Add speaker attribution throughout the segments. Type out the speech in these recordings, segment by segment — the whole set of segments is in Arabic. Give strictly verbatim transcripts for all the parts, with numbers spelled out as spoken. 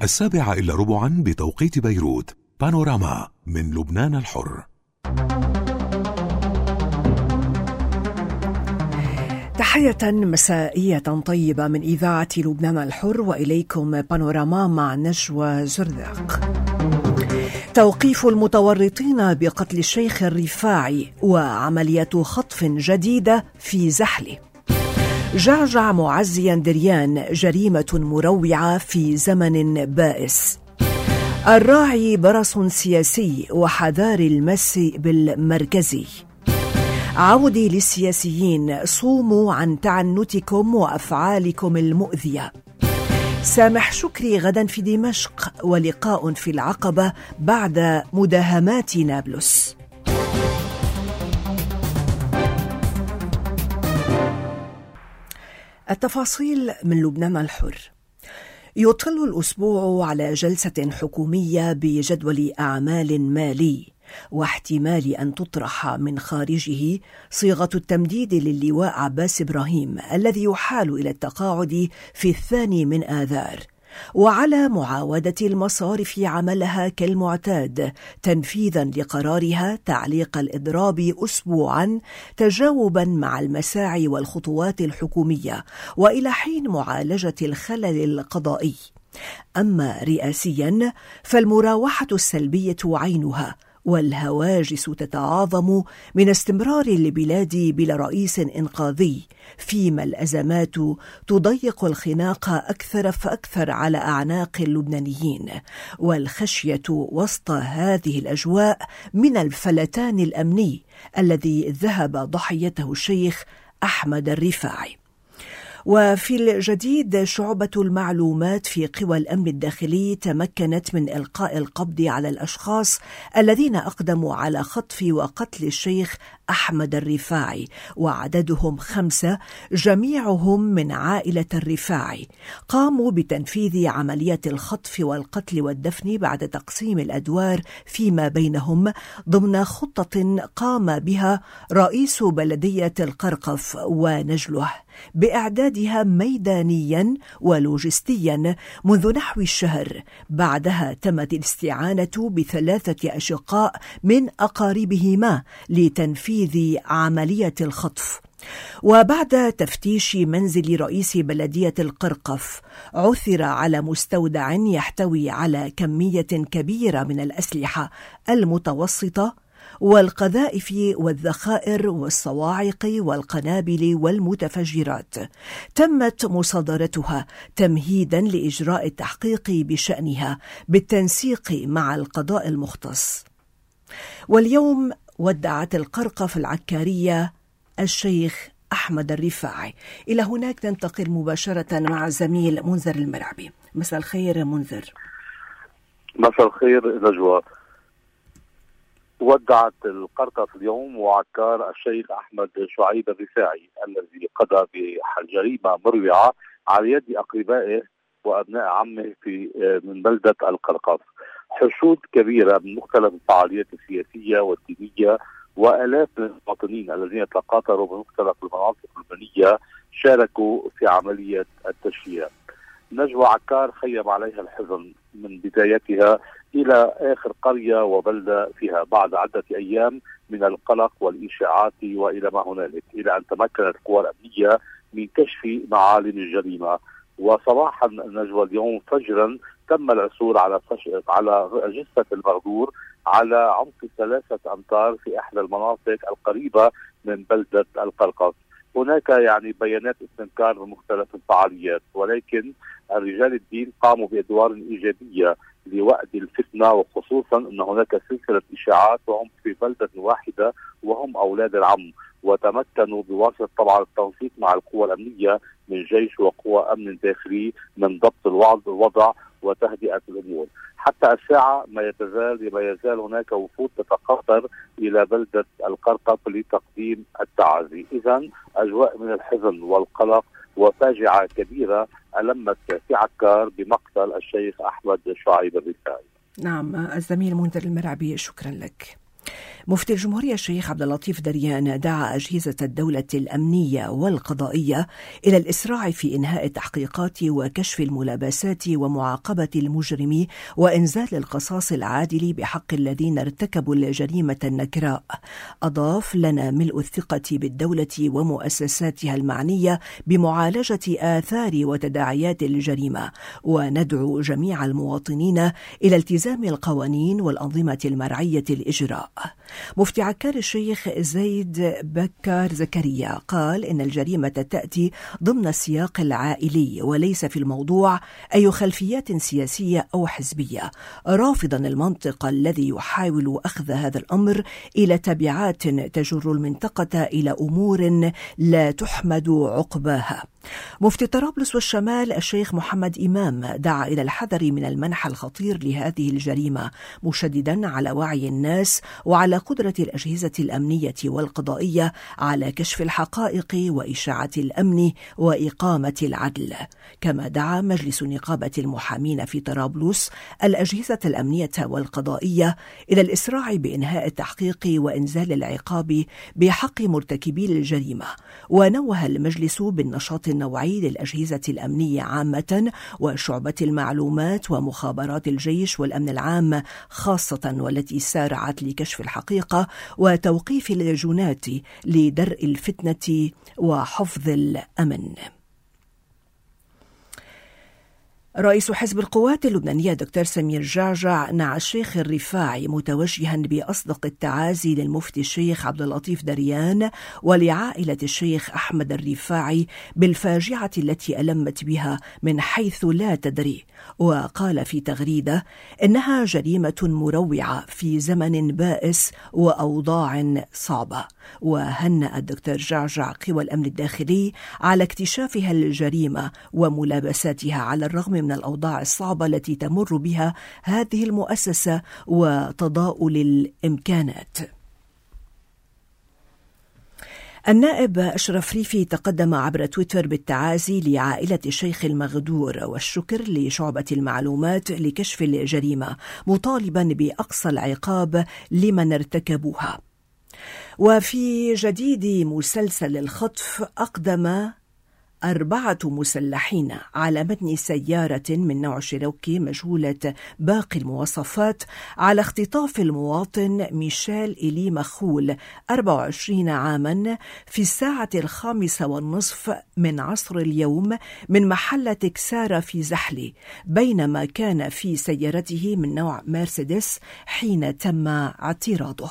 Speaker 1: السابعة إلا ربعا بتوقيت بيروت. بانوراما من لبنان الحر.
Speaker 2: تحية مسائية طيبة من إذاعة لبنان الحر، وإليكم بانوراما مع نجوى زرذاق. توقيف المتورطين بقتل الشيخ الرفاعي وعملية خطف جديدة في زحله. جعجع معزيا دريان، جريمة مروعة في زمن بائس. الراعي برص سياسي وحذار المس بالمركزي. عودي للسياسيين، صوموا عن تعنتكم وأفعالكم المؤذية. سامح شكري غدا في دمشق، ولقاء في العقبة بعد مداهمات نابلس. التفاصيل من لبنان الحر. يطل الأسبوع على جلسة حكومية بجدول أعمال مالي، واحتمال أن تطرح من خارجه صيغة التمديد للواء عباس إبراهيم الذي يحال إلى التقاعد في الثاني من آذار، وعلى معاودة المصارف عملها كالمعتاد تنفيذا لقرارها تعليق الإضراب أسبوعا تجاوبا مع المساعي والخطوات الحكومية وإلى حين معالجة الخلل القضائي. أما رئاسيا فالمراوحة السلبية عينها، والهواجس تتعاظم من استمرار البلاد بلا رئيس إنقاذي، فيما الأزمات تضيق الخناق أكثر فأكثر على أعناق اللبنانيين، والخشية وسط هذه الأجواء من الفلتان الأمني الذي ذهب ضحيته الشيخ أحمد الرفاعي. وفي الجديد، شعبة المعلومات في قوى الأمن الداخلي تمكنت من إلقاء القبض على الأشخاص الذين أقدموا على خطف وقتل الشيخ أحمد الرفاعي، وعددهم خمسة جميعهم من عائلة الرفاعي. قاموا بتنفيذ عملية الخطف والقتل والدفن بعد تقسيم الأدوار فيما بينهم ضمن خطة قام بها رئيس بلدية القرقف ونجله بإعدادها ميدانيا ولوجستيا منذ نحو الشهر. بعدها تمت الاستعانة بثلاثة أشقاء من أقاربهما لتنفيذ عملية الخطف. وبعد تفتيش منزل رئيس بلدية القرقف، عثر على مستودع يحتوي على كمية كبيرة من الأسلحة المتوسطة والقذائف والذخائر والصواعق والقنابل والمتفجرات. تمت مصادرتها تمهيدا لإجراء التحقيق بشأنها بالتنسيق مع القضاء المختص. واليوم ودعت القرقف العكارية الشيخ أحمد الرفاعي. إلى هناك ننتقل مباشرة مع زميل منذر المرعبي. مساء الخير منذر.
Speaker 3: مساء الخير نجوى. ودعت القرقف اليوم وعكار الشيخ أحمد شعيب الرفاعي الذي قضى بجريمة مروعة على يد أقربائه وأبناء عمه في من بلدة القرقف. حشود كبيرة من مختلف الفعاليات السياسية والدينية وآلاف من المواطنين الذين تقاطروا بمختلف المناطق اللبنانية شاركوا في عملية التشييع. نجوى عكار خيم عليها الحزن من بدايتها إلى آخر قرية وبلدة فيها بعد عدة أيام من القلق والإشاعات وإلى ما هنالك، إلى أن تمكنت القوى الأمنية من كشف معالم الجريمة. وصباحا نجوى اليوم فجرا تم العثور على على جثة المغدور على عمق ثلاثة أمتار في إحدى المناطق القريبة من بلدة القرقف. هناك يعني بيانات استنكار بمختلف الفعاليات، ولكن رجال الدين قاموا بأدوار إيجابية لوأد الفتنة، وخصوصا أن هناك سلسلة إشاعات وهم في بلدة واحدة وهم أولاد العم، وتمكنوا بواسطة طبعا التنسيق مع القوى الأمنية من جيش وقوى أمن داخلي من ضبط الوضع وتهدئة الأمور. حتى الساعة ما يتزال ما يزال هناك وفود تتقاطر إلى بلدة القرقف لتقديم التعازي. إذن أجواء من الحزن والقلق وفاجعة كبيرة ألمت في عكار بمقتل الشيخ أحمد شعيب الرفاعي.
Speaker 2: نعم، الزميل منذر المرعبي، شكرا لك. مفتي الجمهورية الشيخ عبد اللطيف دريان دعا أجهزة الدولة الأمنية والقضائية إلى الإسراع في إنهاء التحقيقات وكشف الملابسات ومعاقبة المجرم وإنزال القصاص العادل بحق الذين ارتكبوا الجريمة النكراء. أضاف: لنا ملء الثقة بالدولة ومؤسساتها المعنية بمعالجة آثار وتداعيات الجريمة، وندعو جميع المواطنين إلى التزام القوانين والأنظمة المرعية الإجراء. مفتي عكار الشيخ زيد بكار زكريا قال إن الجريمة تأتي ضمن السياق العائلي وليس في الموضوع أي خلفيات سياسية أو حزبية، رافضا المنطق الذي يحاول أخذ هذا الأمر إلى تبعات تجر المنطقة إلى أمور لا تحمد عقباها. مفتي طرابلس والشمال الشيخ محمد إمام دعا إلى الحذر من المنح الخطير لهذه الجريمة، مشددا على وعي الناس وعلى قدرة الأجهزة الأمنية والقضائية على كشف الحقائق وإشاعة الأمن وإقامة العدل. كما دعا مجلس نقابة المحامين في طرابلس الأجهزة الأمنية والقضائية إلى الإسراع بإنهاء التحقيق وإنزال العقاب بحق مرتكبي الجريمة. ونوه المجلس بالنشاط النوعي للأجهزة الأمنية عامة وشعبة المعلومات ومخابرات الجيش والأمن العام خاصة، والتي سارعت لكشف الحقيقة وتوقيف اللجنات لدرء الفتنة وحفظ الأمن. رئيس حزب القوات اللبنانية دكتور سمير جعجع نعى الشيخ الرفاعي متوجها بأصدق التعازي للمفتي الشيخ عبد اللطيف دريان ولعائلة الشيخ أحمد الرفاعي بالفاجعة التي ألمت بها من حيث لا تدري، وقال في تغريدة إنها جريمة مروعة في زمن بائس وأوضاع صعبة. وهنأ الدكتور جعجع قوى الأمن الداخلي على اكتشافها الجريمة وملابساتها على الرغم من الأوضاع الصعبة التي تمر بها هذه المؤسسة وتضاؤل الإمكانات. النائب أشرف ريفي تقدم عبر تويتر بالتعازي لعائلة الشيخ المغدور والشكر لشعبة المعلومات لكشف الجريمة، مطالبا بأقصى العقاب لمن ارتكبوها. وفي جديد مسلسل الخطف، أقدم أربعة مسلحين على متن سيارة من نوع شيروكي مجهولة باقي المواصفات على اختطاف المواطن ميشيل إلي مخول أربعة وعشرين عاما في الساعة الخامسة والنصف من عصر اليوم من محل تكسارة في زحلي، بينما كان في سيارته من نوع مرسيدس حين تم اعتراضه.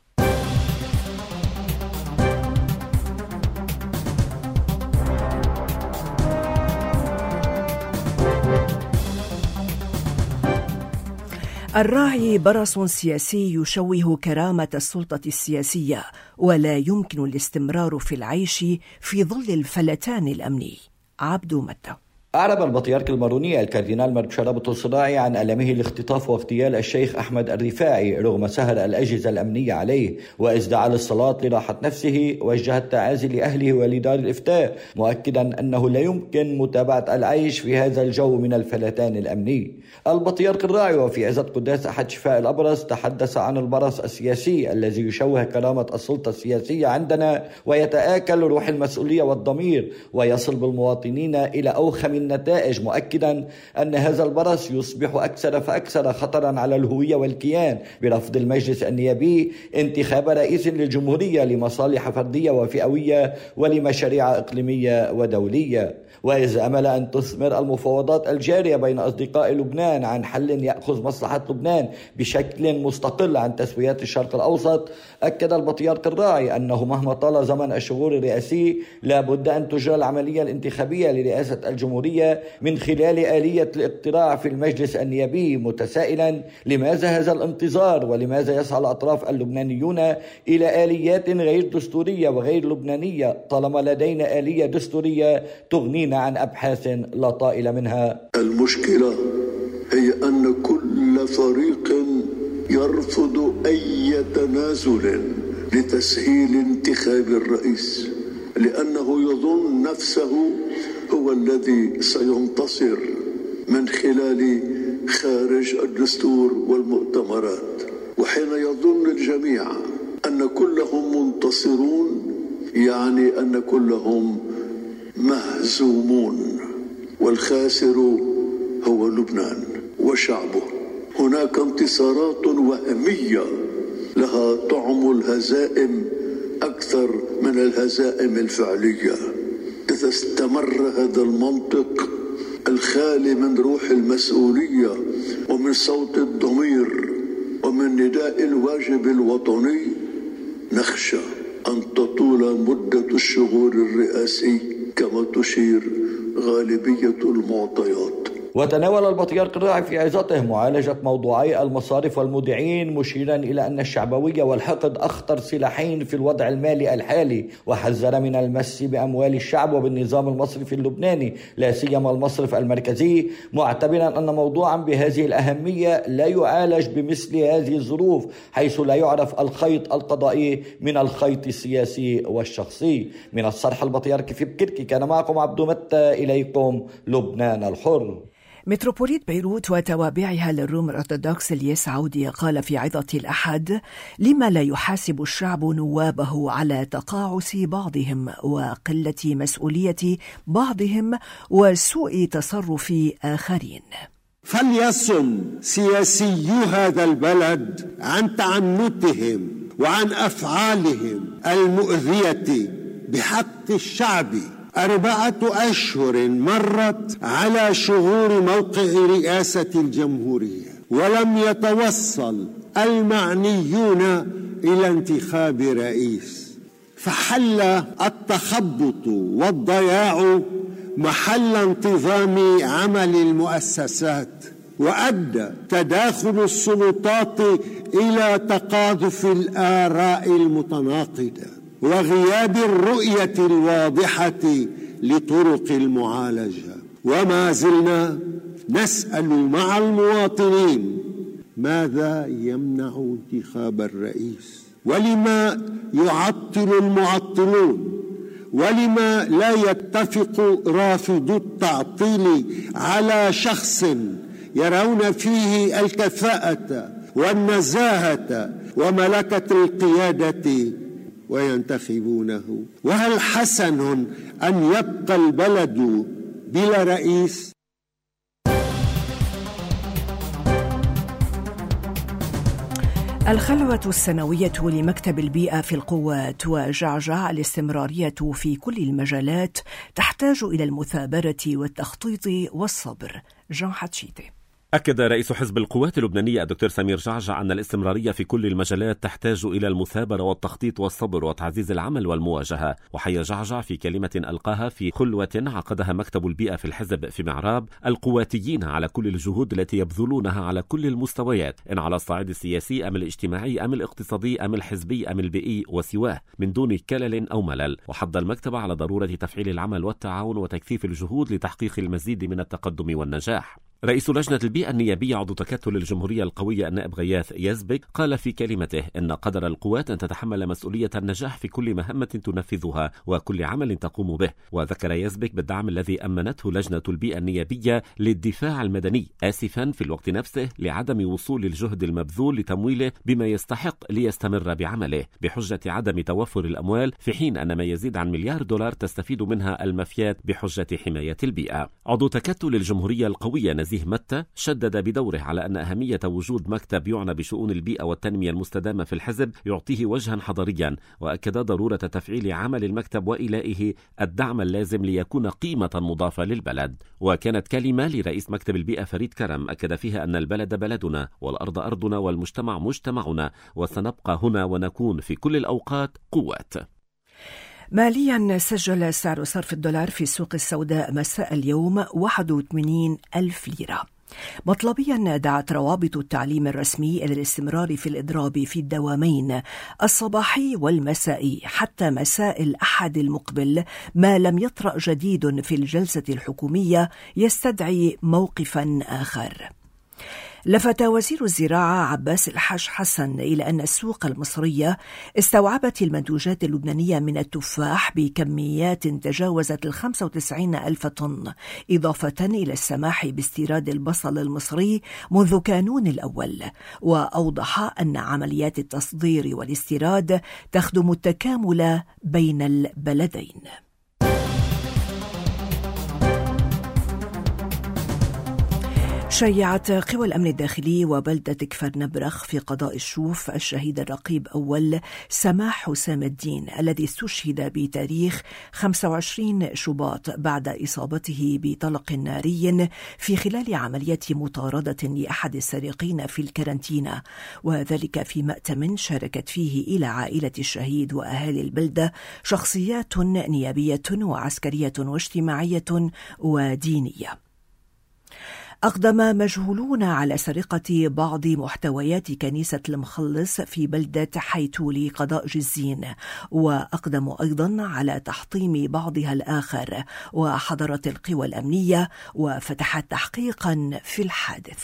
Speaker 2: الراعي برص سياسي يشوه كرامة السلطة السياسية، ولا يمكن الاستمرار في العيش في ظل الفلتان الأمني. عبدو متى.
Speaker 4: أعرب البطريرك الماروني الكاردينال مرشد الصراعي عن ألمه لاختطاف واغتيال الشيخ أحمد الرفاعي رغم سهر الأجهزة الأمنية عليه، وإذ دعا للصلاة لراحة نفسه وجه التعازي لأهله ولدار الإفتاء، مؤكدا أنه لا يمكن متابعة العيش في هذا الجو من الفلتان الأمني. البطريرك الراعي وفي عزة قداس أحد شفاء الأبرص تحدث عن البرص السياسي الذي يشوه كرامة السلطة السياسية عندنا ويتآكل روح المسؤولية والضمير ويصل بالمواطنين إلى أوخم النتائج، مؤكدا أن هذا البرص يصبح أكثر فأكثر خطرا على الهوية والكيان برفض المجلس النيابي انتخاب رئيس للجمهورية لمصالح فردية وفئوية ولمشاريع إقليمية ودولية. وإذا أمل أن تثمر المفاوضات الجارية بين أصدقاء لبنان عن حل يأخذ مصلحة لبنان بشكل مستقل عن تسويات الشرق الأوسط، أكد البطريرك الراعي أنه مهما طال زمن الشهور الرئاسي لا بد أن تجرى العملية الانتخابية لرئاسة الجمهورية من خلال آلية الاقتراع في المجلس النيابي، متسائلا لماذا هذا الانتظار ولماذا يسعى الأطراف اللبنانيون إلى آليات غير دستورية وغير لبنانية طالما لدينا آلية دستورية تغنينا عن أبحاث لا طائل منها.
Speaker 5: المشكلة هي أن كل فريق يرفض أي تنازل لتسهيل انتخاب الرئيس، لأنه يظن نفسه هو الذي سينتصر من خلال خارج الدستور والمؤتمرات. وحين يظن الجميع أن كلهم منتصرون يعني أن كلهم مهزومون، والخاسر هو لبنان وشعبه. هناك انتصارات وهمية لها طعم الهزائم أكثر من الهزائم الفعلية. إذا استمر هذا المنطق الخالي من روح المسؤولية ومن صوت الضمير ومن نداء الواجب الوطني، نخشى أن تطول مدة الشغور الرئاسي كما تشير غالبية المعطيات.
Speaker 4: وتناول البطريرك الراعي في عظته معالجة موضوعي المصارف والمودعين، مشيرا إلى أن الشعبوية والحقد أخطر سلاحين في الوضع المالي الحالي، وحذر من المس بأموال الشعب وبالنظام المصرفي اللبناني لا سيما المصرف المركزي، معتبرا أن موضوعا بهذه الأهمية لا يعالج بمثل هذه الظروف، حيث لا يعرف الخيط القضائي من الخيط السياسي والشخصي. من الصرح البطريركي في بكركي كان معكم عبدو متى، إليكم لبنان الحر.
Speaker 2: متروبوليت بيروت وتوابعها للروم الأرثوذكس الياس عودي قال في عظة الأحد: لما لا يحاسب الشعب نوابه على تقاعس بعضهم وقلة مسؤولية بعضهم وسوء تصرف آخرين؟
Speaker 6: فليصم سياسيو هذا البلد عن تعنتهم وعن أفعالهم المؤذية بحق الشعب. أربعة أشهر مرت على شهور موقع رئاسة الجمهورية ولم يتوصل المعنيون إلى انتخاب رئيس، فحل التخبط والضياع محل انتظام عمل المؤسسات، وأدى تداخل السلطات إلى تقاذف الآراء المتناقضة وغياب الرؤية الواضحة لطرق المعالجة. وما زلنا نسأل مع المواطنين: ماذا يمنع انتخاب الرئيس؟ ولما يعطل المعطلون؟ ولما لا يتفق رافضو التعطيل على شخص يرون فيه الكفاءة والنزاهة وملكة القيادة وينتخبونه؟ وهل حسن أن يبقى البلد بلا رئيس؟
Speaker 2: الخلوة السنوية لمكتب البيئة في القوات وجعجع الاستمرارية في كل المجالات تحتاج إلى المثابرة والتخطيط والصبر. جان حتشيتي.
Speaker 7: أكد رئيس حزب القوات اللبنانية الدكتور سمير جعجع أن الاستمرارية في كل المجالات تحتاج إلى المثابرة والتخطيط والصبر وتعزيز العمل والمواجهة. وحيا جعجع في كلمة ألقاها في خلوة عقدها مكتب البيئة في الحزب في معراب القواتيين على كل الجهود التي يبذلونها على كل المستويات، إن على الصعيد السياسي أم الاجتماعي أم الاقتصادي أم الحزبي أم البيئي وسواه، من دون كلل أو ملل. وحض المكتب على ضرورة تفعيل العمل والتعاون وتكثيف الجهود لتحقيق المزيد من التقدم والنجاح. رئيس لجنة البيئة النيابية عضو تكتل الجمهورية القوية النائب غياث يزبك قال في كلمته إن قدر القوات أن تتحمل مسؤولية النجاح في كل مهمة تنفذها وكل عمل تقوم به. وذكر يزبك بالدعم الذي أمنته لجنة البيئة النيابية للدفاع المدني، آسفا في الوقت نفسه لعدم وصول الجهد المبذول لتمويله بما يستحق ليستمر بعمله بحجة عدم توفر الأموال، في حين أن ما يزيد عن مليار دولار تستفيد منها المافيات بحجة حماية البيئة. عضو تكتل الجمهورية القوية نزيه متى شدد بدوره على أن أهمية وجود مكتب يعنى بشؤون البيئة والتنمية المستدامة في الحزب يعطيه وجها حضريا، وأكد ضرورة تفعيل عمل المكتب وإلائه الدعم اللازم ليكون قيمة مضافة للبلد. وكانت كلمة لرئيس مكتب البيئة فريد كرم أكد فيها أن البلد بلدنا والأرض أرضنا والمجتمع مجتمعنا، وسنبقى هنا ونكون في كل الأوقات قوات.
Speaker 2: ماليا سجل سعر صرف الدولار في السوق السوداء مساء اليوم واحد وثمانين ألف ليرة. مطلبيا دعت روابط التعليم الرسمي إلى الاستمرار في الإضراب في الدوامين الصباحي والمسائي حتى مساء الأحد المقبل، ما لم يطرأ جديد في الجلسة الحكومية يستدعي موقفا آخر. لفت وزير الزراعة عباس الحاج حسن إلى أن السوق المصرية استوعبت المنتوجات اللبنانية من التفاح بكميات تجاوزت ال خمسة وتسعين ألف طن، إضافة إلى السماح باستيراد البصل المصري منذ كانون الأول. وأوضح أن عمليات التصدير والاستيراد تخدم التكامل بين البلدين. شيعت قوى الأمن الداخلي وبلدة كفر نبرخ في قضاء الشوف الشهيد الرقيب أول سماح حسام الدين الذي استشهد بتاريخ خمسة وعشرين شباط بعد إصابته بطلق ناري في خلال عملية مطاردة لأحد السارقين في الكارنتينا، وذلك في مأتم شاركت فيه إلى عائلة الشهيد وأهالي البلدة شخصيات نيابية وعسكرية واجتماعية ودينية. أقدم مجهولون على سرقة بعض محتويات كنيسة المخلص في بلدة حيتولي قضاء جزين، وأقدموا أيضا على تحطيم بعضها الآخر، وحضرت القوى الأمنية وفتحت تحقيقا في الحادث.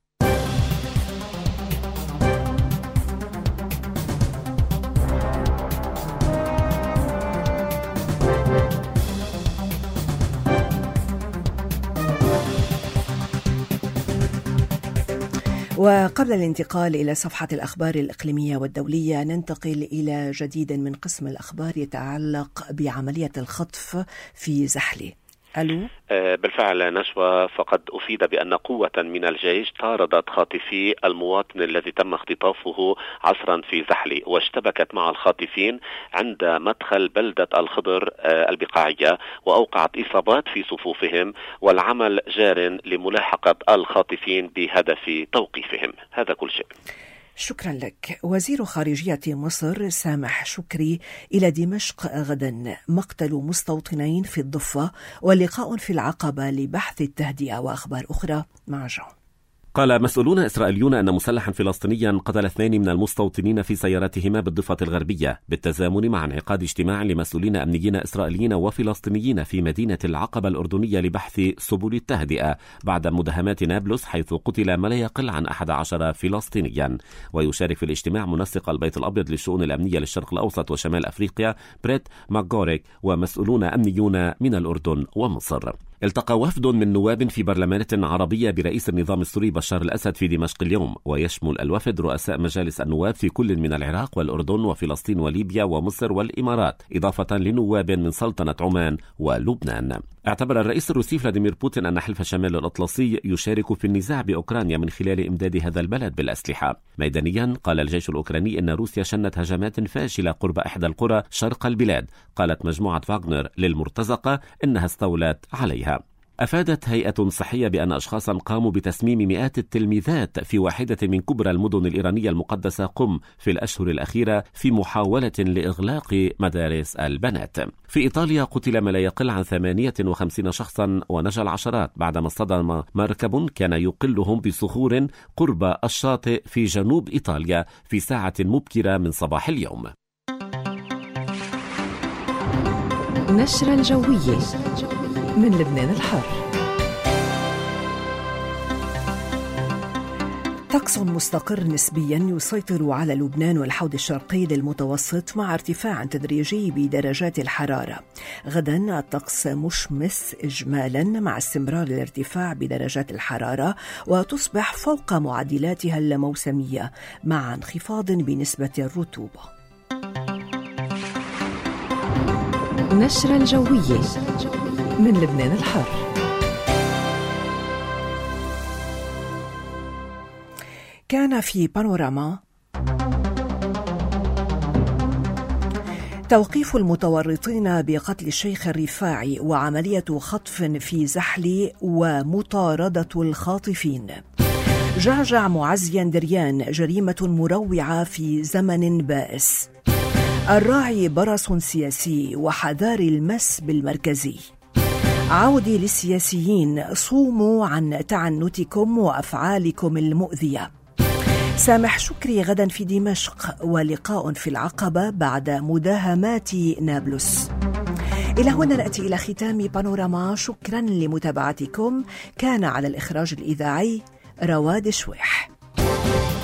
Speaker 2: وقبل الانتقال إلى صفحة الأخبار الإقليمية والدولية، ننتقل إلى جديد من قسم الأخبار يتعلق بعملية الخطف في زحلي. ألو؟
Speaker 8: بالفعل نشوى، فقد أفيد بأن قوة من الجيش طاردت خاطفي المواطن الذي تم اختطافه عصرا في زحلي، واشتبكت مع الخاطفين عند مدخل بلدة الخضر البقاعية وأوقعت إصابات في صفوفهم، والعمل جار لملاحقة الخاطفين بهدف توقيفهم. هذا كل شيء.
Speaker 2: شكرا لك. وزير خارجية مصر سامح شكري إلى دمشق غدا، مقتل مستوطنين في الضفة ولقاء في العقبة لبحث التهدئة، وأخبار أخرى مع جون.
Speaker 7: قال مسؤولون إسرائيليون أن مسلحا فلسطينيا قتل اثنين من المستوطنين في سياراتهما بالضفة الغربية، بالتزامن مع انعقاد اجتماع لمسؤولين أمنيين إسرائيليين وفلسطينيين في مدينة العقبة الأردنية لبحث سبل التهدئة بعد مداهمات نابلس، حيث قتل ما لا يقل عن أحد عشر فلسطينيا. ويشارك في الاجتماع منسق البيت الأبيض للشؤون الأمنية للشرق الأوسط وشمال أفريقيا بريت ماكغوريك ومسؤولون أمنيون من الأردن ومصر. التقى وفد من نواب في برلمانات عربية برئيس النظام السوري بشار الأسد في دمشق اليوم، ويشمل الوفد رؤساء مجالس النواب في كل من العراق والأردن وفلسطين وليبيا ومصر والإمارات، إضافة لنواب من سلطنة عمان ولبنان. اعتبر الرئيس الروسي فلاديمير بوتين أن حلف شمال الأطلسي يشارك في النزاع بأوكرانيا من خلال إمداد هذا البلد بالأسلحة. ميدانيا قال الجيش الأوكراني أن روسيا شنت هجمات فاشلة قرب إحدى القرى شرق البلاد، قالت مجموعة فاغنر للمرتزقة إنها استولت عليها. أفادت هيئة صحية بأن أشخاصا قاموا بتسميم مئات التلميذات في واحدة من كبرى المدن الإيرانية المقدسة قم في الأشهر الأخيرة في محاولة لإغلاق مدارس البنات. في إيطاليا قتل ما لا يقل عن ثمانية وخمسين شخصا ونجا العشرات بعدما اصطدم مركب كان يقلهم بصخور قرب الشاطئ في جنوب إيطاليا في ساعة مبكرة من صباح اليوم.
Speaker 2: نشرة الجوية من لبنان الحر. طقس مستقر نسبيا يسيطر على لبنان والحوض الشرقي للمتوسط مع ارتفاع تدريجي بدرجات الحرارة. غدا الطقس مشمس إجمالا مع استمرار الارتفاع بدرجات الحرارة، وتصبح فوق معدلاتها الموسمية مع انخفاض بنسبة الرطوبة. نشرة الجوية من لبنان الحر. كان في بانوراما توقيف المتورطين بقتل الشيخ الرفاعي وعملية خطف في زحلي ومطاردة الخاطفين. جعجع معزيا دريان جريمة مروعة في زمن بائس. الراعي برص سياسي وحذار المس بالمركزي. عودي للسياسيين، صوموا عن تعنتكم وأفعالكم المؤذية. سامح شكري غدا في دمشق ولقاء في العقبة بعد مداهمات نابلس. إلى هنا نأتي إلى ختام بانوراما. شكرا لمتابعتكم. كان على الإخراج الإذاعي رواد شويح.